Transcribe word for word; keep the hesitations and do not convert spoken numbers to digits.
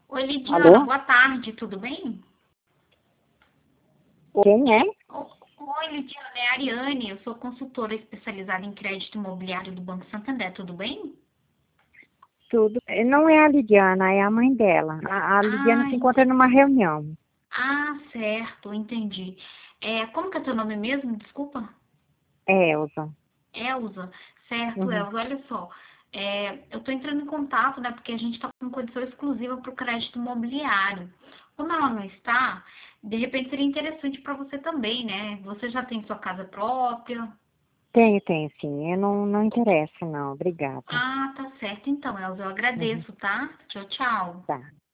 Oi, Lidiana, Alô? boa tarde, tudo bem? Quem é? O- Oi, Lidiana, é a Ariane, eu sou consultora especializada em crédito imobiliário do Banco Santander, tudo bem? Tudo. Não é a Lidiana, é a mãe dela. A, a Lidiana Ah, se ent- encontra numa reunião. ah, certo, entendi. É, como que é teu nome mesmo? Desculpa. É, Elza. Elza. Certo, Uhum. Elza, olha só. É, eu estou entrando em contato, né, porque a gente está com condição exclusiva para o crédito imobiliário. Como ela não está, de repente seria interessante para você também, né? Você já tem sua casa própria? Tenho, tenho, sim. Eu não, não interessa, não. Obrigada. Ah, tá certo. Então, Elza, eu Uhum. agradeço, tá? Tchau, tchau. Tá.